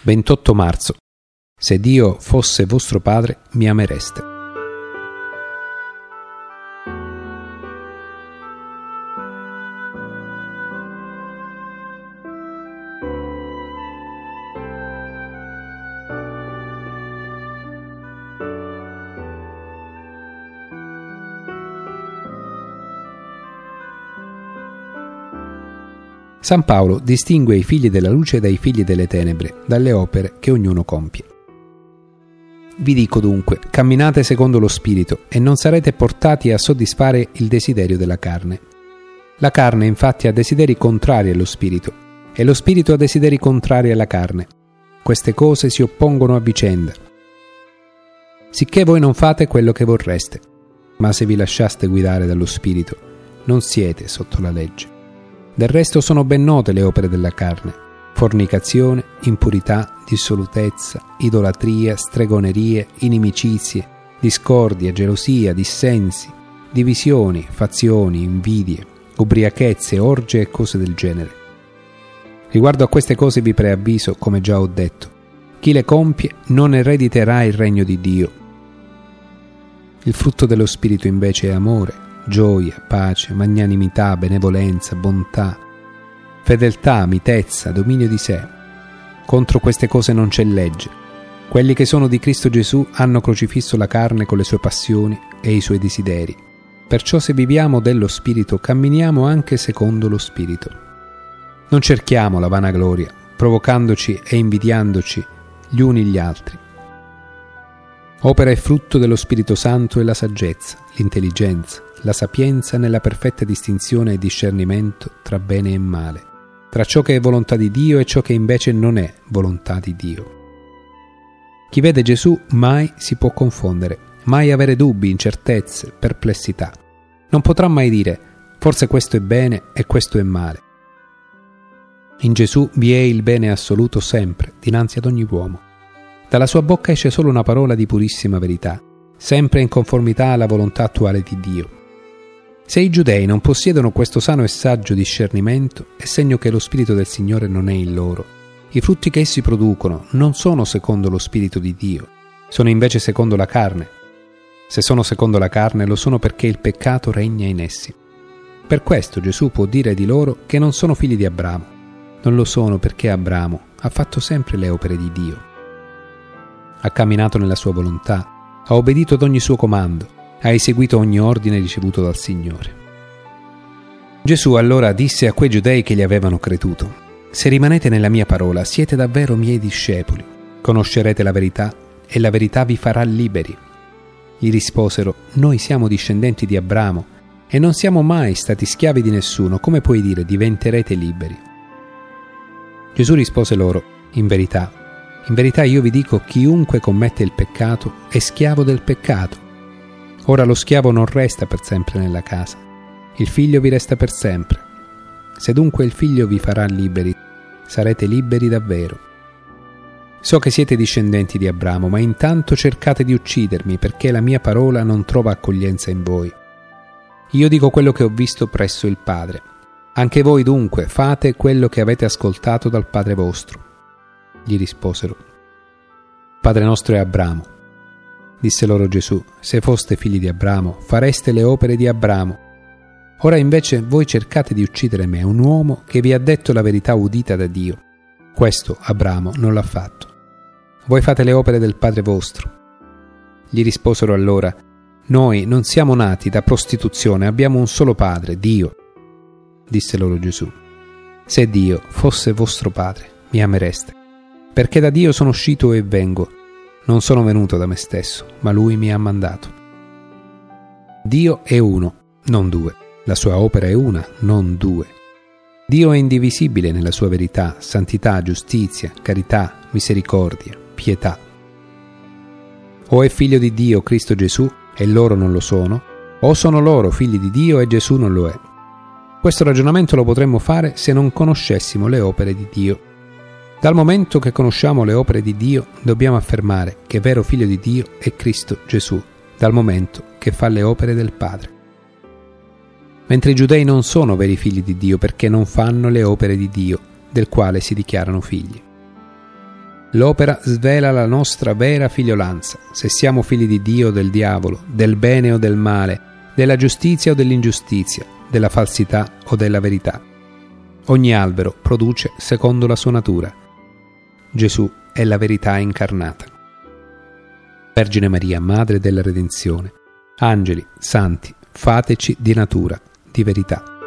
28 marzo. Se Dio fosse vostro padre, mi amereste. San Paolo distingue i figli della luce dai figli delle tenebre, dalle opere che ognuno compie. Vi dico dunque, camminate secondo lo Spirito e non sarete portati a soddisfare il desiderio della carne. La carne infatti ha desideri contrari allo Spirito e lo Spirito ha desideri contrari alla carne. Queste cose si oppongono a vicenda. Sicché voi non fate quello che vorreste, ma se vi lasciaste guidare dallo Spirito, non siete sotto la legge. Del resto sono ben note le opere della carne: fornicazione, impurità, dissolutezza, idolatria, stregonerie, inimicizie, discordia, gelosia, dissensi, divisioni, fazioni, invidie, ubriachezze, orge e cose del genere. Riguardo a queste cose vi preavviso, come già ho detto: chi le compie non erediterà il regno di Dio. Il frutto dello Spirito invece è amore, gioia, pace, magnanimità, benevolenza, bontà, fedeltà, mitezza, dominio di sé. Contro queste cose non c'è legge. Quelli che sono di Cristo Gesù hanno crocifisso la carne con le sue passioni e i suoi desideri. Perciò se viviamo dello Spirito, camminiamo anche secondo lo Spirito. Non cerchiamo la vanagloria, provocandoci e invidiandoci gli uni gli altri. Opera e frutto dello Spirito Santo è la saggezza, l'intelligenza, la sapienza nella perfetta distinzione e discernimento tra bene e male, tra ciò che è volontà di Dio e ciò che invece non è volontà di Dio. Chi vede Gesù mai si può confondere, mai avere dubbi, incertezze, perplessità. Non potrà mai dire: forse questo è bene e questo è male. In Gesù vi è il bene assoluto sempre, dinanzi ad ogni uomo. Dalla sua bocca esce solo una parola di purissima verità, sempre in conformità alla volontà attuale di Dio. Se i giudei non possiedono questo sano e saggio discernimento, è segno che lo Spirito del Signore non è in loro. I frutti che essi producono non sono secondo lo Spirito di Dio, sono invece secondo la carne. Se sono secondo la carne, lo sono perché il peccato regna in essi. Per questo Gesù può dire di loro che non sono figli di Abramo. Non lo sono perché Abramo ha fatto sempre le opere di Dio. Ha camminato nella sua volontà, ha obbedito ad ogni suo comando, ha eseguito ogni ordine ricevuto dal Signore. Gesù allora disse a quei giudei che gli avevano creduto: se rimanete nella mia parola, siete davvero miei discepoli, conoscerete la verità e la verità vi farà liberi. Gli risposero: noi siamo discendenti di Abramo e non siamo mai stati schiavi di nessuno, come puoi dire diventerete liberi? Gesù rispose loro: in verità io vi dico, chiunque commette il peccato è schiavo del peccato. Ora lo schiavo non resta per sempre nella casa, il figlio vi resta per sempre. Se dunque il figlio vi farà liberi, sarete liberi davvero. So che siete discendenti di Abramo, ma intanto cercate di uccidermi, perché la mia parola non trova accoglienza in voi. Io dico quello che ho visto presso il Padre. Anche voi dunque fate quello che avete ascoltato dal Padre vostro. Gli risposero: Padre nostro è Abramo. Disse loro Gesù: se foste figli di Abramo, fareste le opere di Abramo. Ora invece voi cercate di uccidere me, un uomo che vi ha detto la verità udita da Dio. Questo Abramo non l'ha fatto. Voi fate le opere del Padre vostro. Gli risposero allora: noi non siamo nati da prostituzione, abbiamo un solo Padre, Dio. Disse loro Gesù: se Dio fosse vostro Padre, mi amereste, perché da Dio sono uscito e vengo. Non sono venuto da me stesso, ma Lui mi ha mandato. Dio è uno, non due. La sua opera è una, non due. Dio è indivisibile nella sua verità, santità, giustizia, carità, misericordia, pietà. O è figlio di Dio Cristo Gesù e loro non lo sono, o sono loro figli di Dio e Gesù non lo è. Questo ragionamento lo potremmo fare se non conoscessimo le opere di Dio. Dal momento che conosciamo le opere di Dio, dobbiamo affermare che vero figlio di Dio è Cristo Gesù, dal momento che fa le opere del Padre. Mentre i giudei non sono veri figli di Dio perché non fanno le opere di Dio, del quale si dichiarano figli. L'opera svela la nostra vera figliolanza, se siamo figli di Dio o del diavolo, del bene o del male, della giustizia o dell'ingiustizia, della falsità o della verità. Ogni albero produce secondo la sua natura. Gesù è la verità incarnata. Vergine Maria, Madre della Redenzione, angeli, santi, fateci di natura, di verità.